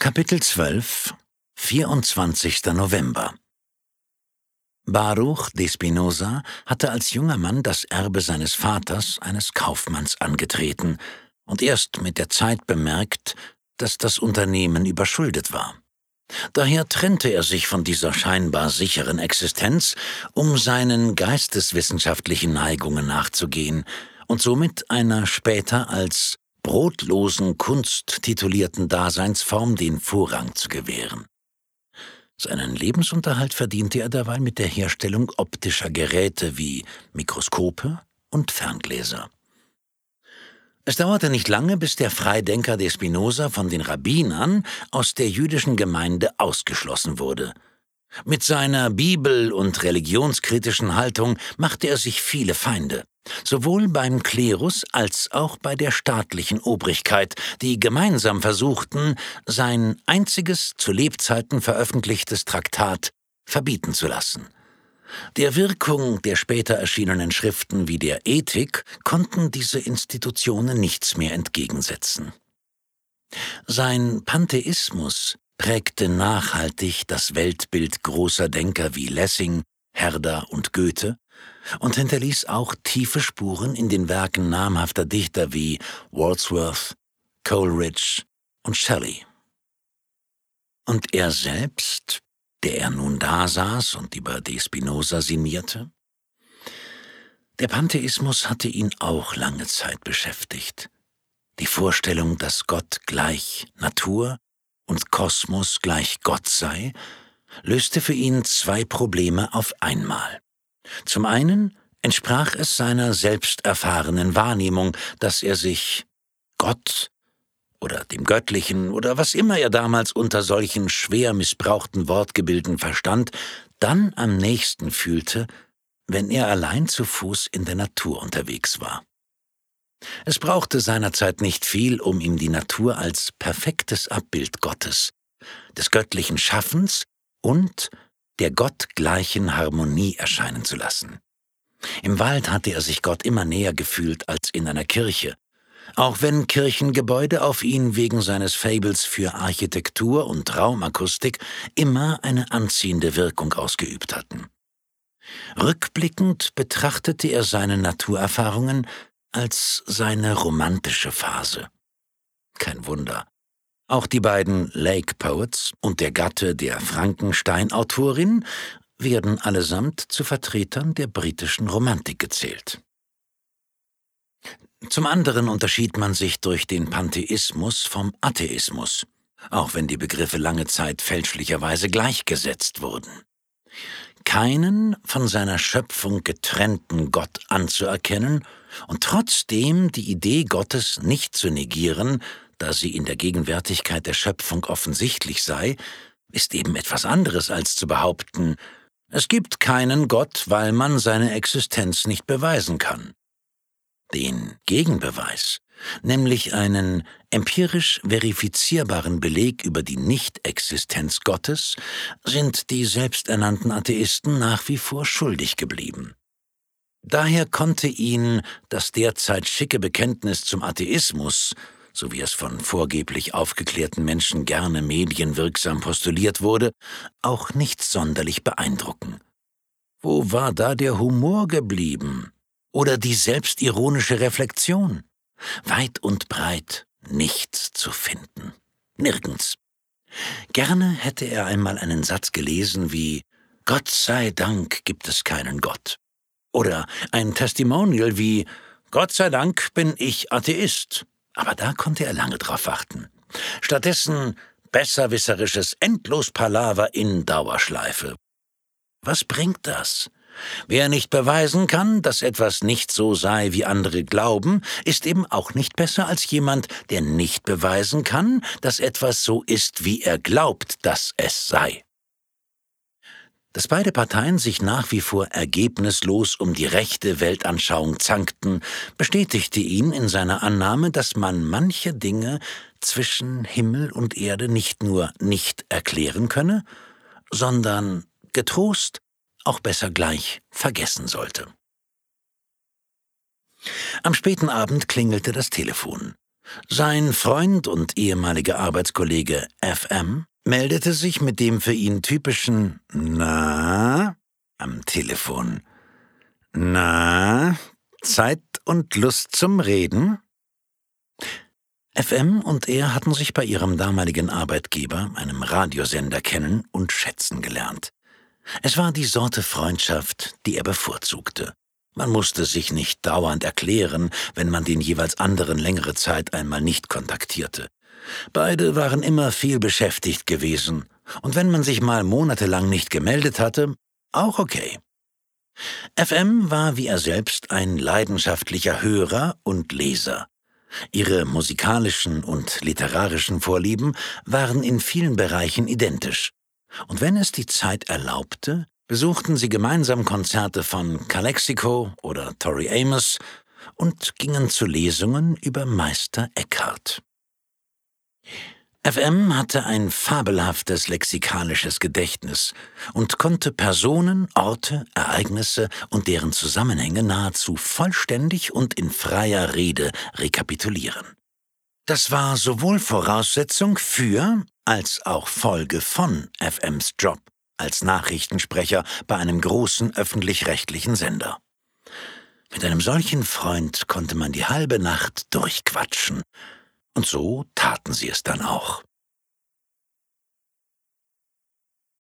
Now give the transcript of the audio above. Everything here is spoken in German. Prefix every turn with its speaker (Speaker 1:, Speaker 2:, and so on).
Speaker 1: Kapitel 12, 24. November. Baruch de Spinoza hatte als junger Mann das Erbe seines Vaters, eines Kaufmanns, angetreten und erst mit der Zeit bemerkt, dass das Unternehmen überschuldet war. Daher trennte er sich von dieser scheinbar sicheren Existenz, um seinen geisteswissenschaftlichen Neigungen nachzugehen und somit einer später als brotlosen Kunst titulierten Daseinsform den Vorrang zu gewähren. Seinen Lebensunterhalt verdiente er derweil mit der Herstellung optischer Geräte wie Mikroskope und Ferngläser. Es dauerte nicht lange, bis der Freidenker de Spinoza von den Rabbinern aus der jüdischen Gemeinde ausgeschlossen wurde. Mit seiner bibel- und religionskritischen Haltung machte er sich viele Feinde, sowohl beim Klerus als auch bei der staatlichen Obrigkeit, die gemeinsam versuchten, sein einziges zu Lebzeiten veröffentlichtes Traktat verbieten zu lassen. Der Wirkung der später erschienenen Schriften wie der Ethik konnten diese Institutionen nichts mehr entgegensetzen. Sein Pantheismus prägte nachhaltig das Weltbild großer Denker wie Lessing, Herder und Goethe und hinterließ auch tiefe Spuren in den Werken namhafter Dichter wie Wordsworth, Coleridge und Shelley. Und er selbst, der er nun dasaß und über de Spinoza sinnierte? Der Pantheismus hatte ihn auch lange Zeit beschäftigt. Die Vorstellung, dass Gott gleich Natur und Kosmos gleich Gott sei, löste für ihn zwei Probleme auf einmal. Zum einen entsprach es seiner selbst erfahrenen Wahrnehmung, dass er sich Gott oder dem Göttlichen oder was immer er damals unter solchen schwer missbrauchten Wortgebilden verstand, dann am nächsten fühlte, wenn er allein zu Fuß in der Natur unterwegs war. Es brauchte seinerzeit nicht viel, um ihm die Natur als perfektes Abbild Gottes, des göttlichen Schaffens und der gottgleichen Harmonie erscheinen zu lassen. Im Wald hatte er sich Gott immer näher gefühlt als in einer Kirche, auch wenn Kirchengebäude auf ihn wegen seines Fables für Architektur und Raumakustik immer eine anziehende Wirkung ausgeübt hatten. Rückblickend betrachtete er seine Naturerfahrungen als seine romantische Phase. Kein Wunder. Auch die beiden Lake Poets und der Gatte der Frankenstein-Autorin werden allesamt zu Vertretern der britischen Romantik gezählt. Zum anderen unterschied man sich durch den Pantheismus vom Atheismus, auch wenn die Begriffe lange Zeit fälschlicherweise gleichgesetzt wurden. Keinen von seiner Schöpfung getrennten Gott anzuerkennen und trotzdem die Idee Gottes nicht zu negieren, da sie in der Gegenwärtigkeit der Schöpfung offensichtlich sei, ist eben etwas anderes als zu behaupten, es gibt keinen Gott, weil man seine Existenz nicht beweisen kann. Den Gegenbeweis, nämlich einen empirisch verifizierbaren Beleg über die Nichtexistenz Gottes, sind die selbsternannten Atheisten nach wie vor schuldig geblieben. Daher konnte ihn das derzeit schicke Bekenntnis zum Atheismus, so wie es von vorgeblich aufgeklärten Menschen gerne medienwirksam postuliert wurde, auch nicht sonderlich beeindrucken. Wo war da der Humor geblieben? Oder die selbstironische Reflexion? Weit und breit nichts zu finden. Nirgends. Gerne hätte er einmal einen Satz gelesen wie »Gott sei Dank gibt es keinen Gott« oder ein Testimonial wie »Gott sei Dank bin ich Atheist«. Aber da konnte er lange drauf warten. Stattdessen besserwisserisches Endlospalaver in Dauerschleife. Was bringt das? Wer nicht beweisen kann, dass etwas nicht so sei, wie andere glauben, ist eben auch nicht besser als jemand, der nicht beweisen kann, dass etwas so ist, wie er glaubt, dass es sei. Dass beide Parteien sich nach wie vor ergebnislos um die rechte Weltanschauung zankten, bestätigte ihn in seiner Annahme, dass man manche Dinge zwischen Himmel und Erde nicht nur nicht erklären könne, sondern getrost auch besser gleich vergessen sollte. Am späten Abend klingelte das Telefon. Sein Freund und ehemaliger Arbeitskollege FM meldete sich mit dem für ihn typischen »Na« am Telefon. »Na, Zeit und Lust zum Reden?« FM und er hatten sich bei ihrem damaligen Arbeitgeber, einem Radiosender, kennen und schätzen gelernt. Es war die Sorte Freundschaft, die er bevorzugte. Man musste sich nicht dauernd erklären, wenn man den jeweils anderen längere Zeit einmal nicht kontaktierte. Beide waren immer viel beschäftigt gewesen, und wenn man sich mal monatelang nicht gemeldet hatte, auch okay. FM war wie er selbst ein leidenschaftlicher Hörer und Leser. Ihre musikalischen und literarischen Vorlieben waren in vielen Bereichen identisch. Und wenn es die Zeit erlaubte, besuchten sie gemeinsam Konzerte von Calexico oder Tori Amos und gingen zu Lesungen über Meister Eckhart. FM hatte ein fabelhaftes lexikalisches Gedächtnis und konnte Personen, Orte, Ereignisse und deren Zusammenhänge nahezu vollständig und in freier Rede rekapitulieren. Das war sowohl Voraussetzung für als auch Folge von FMs Job als Nachrichtensprecher bei einem großen öffentlich-rechtlichen Sender. Mit einem solchen Freund konnte man die halbe Nacht durchquatschen. Und so taten sie es dann auch.